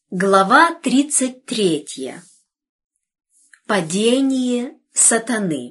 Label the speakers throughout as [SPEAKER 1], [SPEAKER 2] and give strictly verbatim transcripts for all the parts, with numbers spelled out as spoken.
[SPEAKER 1] Глава тридцать третья. Падение сатаны.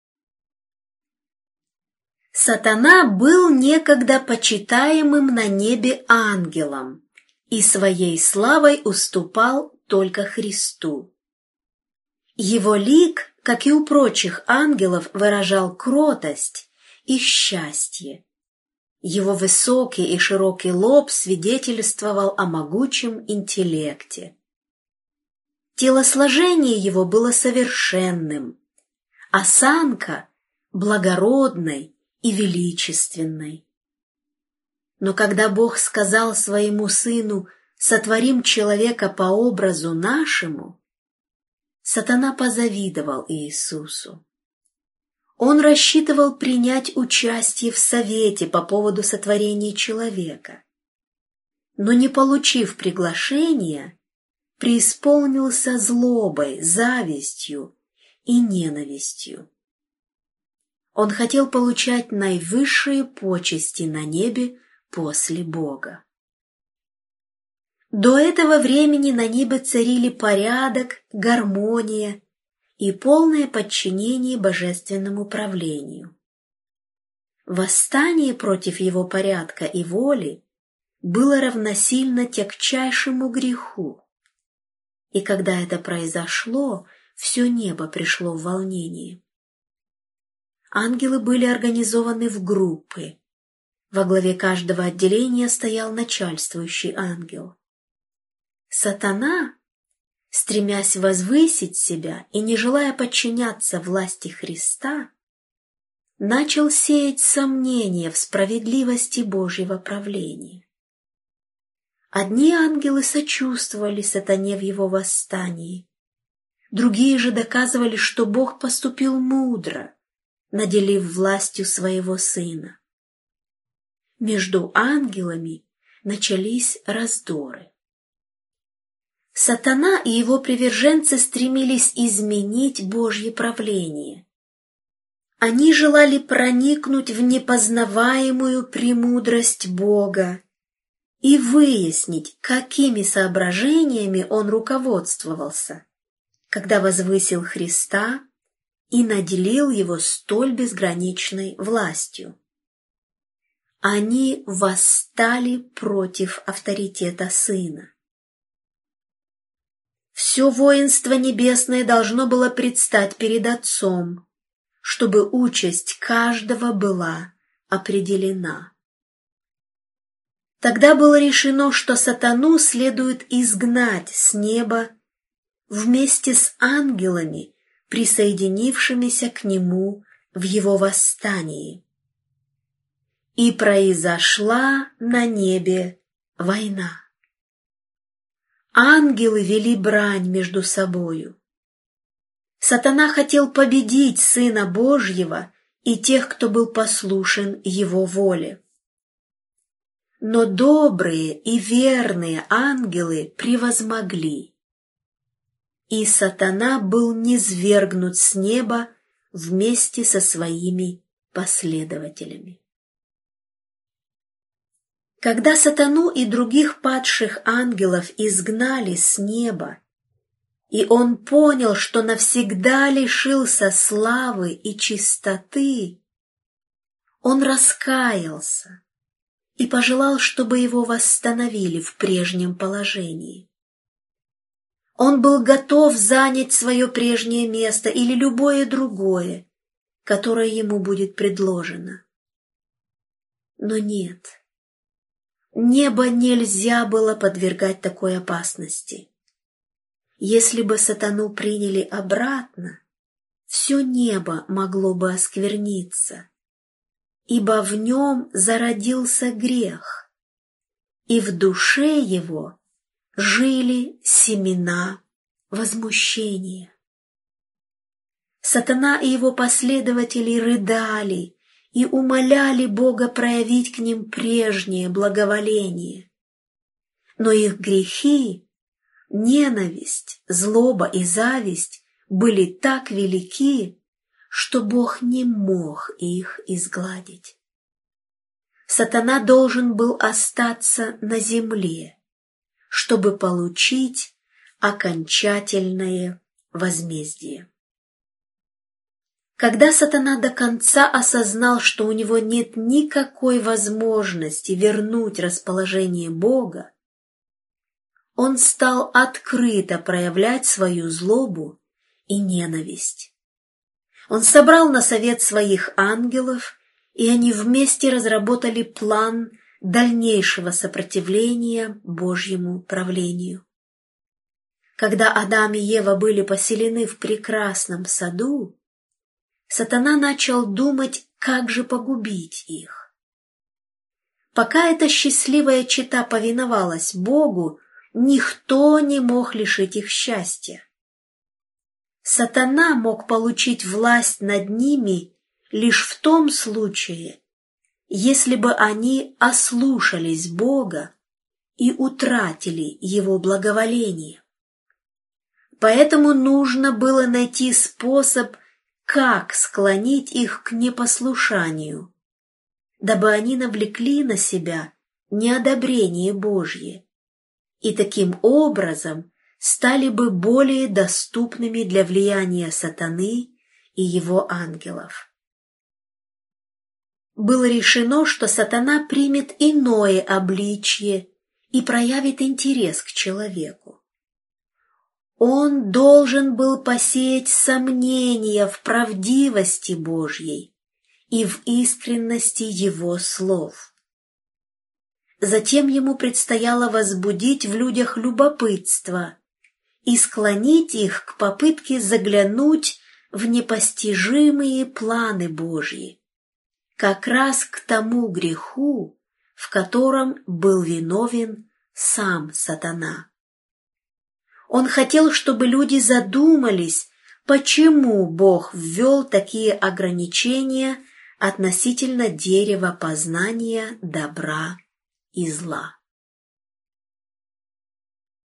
[SPEAKER 1] Сатана был некогда почитаемым на небе ангелом и своей славой уступал только Христу. Его лик, как и у прочих ангелов, выражал кротость и счастье. Его высокий и широкий лоб свидетельствовал о могучем интеллекте. Телосложение его было совершенным, осанка благородной и величественной. Но когда Бог сказал своему Сыну: «Сотворим человека по образу нашему», сатана позавидовал Иисусу. Он рассчитывал принять участие в совете по поводу сотворения человека, но, не получив приглашения, преисполнился злобой, завистью и ненавистью. Он хотел получать наивысшие почести на небе после Бога. До этого времени на небе царили порядок, гармония и полное подчинение божественному правлению. Восстание против его порядка и воли было равносильно тягчайшему греху, и когда это произошло, все небо пришло в волнение. Ангелы были организованы в группы. Во главе каждого отделения стоял начальствующий ангел. Сатана, стремясь возвысить себя и не желая подчиняться власти Христа, начал сеять сомнения в справедливости Божьего правления. Одни ангелы сочувствовали сатане в его восстании, другие же доказывали, что Бог поступил мудро, наделив властью своего Сына. Между ангелами начались раздоры. Сатана и его приверженцы стремились изменить Божье правление. Они желали проникнуть в непознаваемую премудрость Бога и выяснить, какими соображениями Он руководствовался, когда возвысил Христа и наделил Его столь безграничной властью. Они восстали против авторитета Сына. Все воинство небесное должно было предстать перед Отцом, чтобы участь каждого была определена. Тогда было решено, что сатану следует изгнать с неба вместе с ангелами, присоединившимися к нему в его восстании. И произошла на небе война. Ангелы вели брань между собою. Сатана хотел победить Сына Божьего и тех, кто был послушен Его воле. Но добрые и верные ангелы превозмогли, и сатана был низвергнут с неба вместе со своими последователями. Когда сатану и других падших ангелов изгнали с неба, и он понял, что навсегда лишился славы и чистоты, он раскаялся и пожелал, чтобы его восстановили в прежнем положении. Он был готов занять свое прежнее место или любое другое, которое ему будет предложено. Но нет. Небо нельзя было подвергать такой опасности. Если бы сатану приняли обратно, все небо могло бы оскверниться, ибо в нем зародился грех, и в душе его жили семена возмущения. Сатана и его последователи рыдали и умоляли Бога проявить к ним прежнее благоволение. Но их грехи, ненависть, злоба и зависть были так велики, что Бог не мог их изгладить. Сатана должен был остаться на земле, чтобы получить окончательное возмездие. Когда сатана до конца осознал, что у него нет никакой возможности вернуть расположение Бога, он стал открыто проявлять свою злобу и ненависть. Он собрал на совет своих ангелов, и они вместе разработали план дальнейшего сопротивления Божьему правлению. Когда Адам и Ева были поселены в прекрасном саду, сатана начал думать, как же погубить их. Пока эта счастливая чета повиновалась Богу, никто не мог лишить их счастья. Сатана мог получить власть над ними лишь в том случае, если бы они ослушались Бога и утратили Его благоволение. Поэтому нужно было найти способ, как склонить их к непослушанию, дабы они навлекли на себя неодобрение Божье и таким образом стали бы более доступными для влияния сатаны и его ангелов. Было решено, что сатана примет иное обличье и проявит интерес к человеку. Он должен был посеять сомнения в правдивости Божьей и в искренности Его слов. Затем ему предстояло возбудить в людях любопытство и склонить их к попытке заглянуть в непостижимые планы Божьи, как раз к тому греху, в котором был виновен сам сатана. Он хотел, чтобы люди задумались, почему Бог ввел такие ограничения относительно дерева познания добра и зла.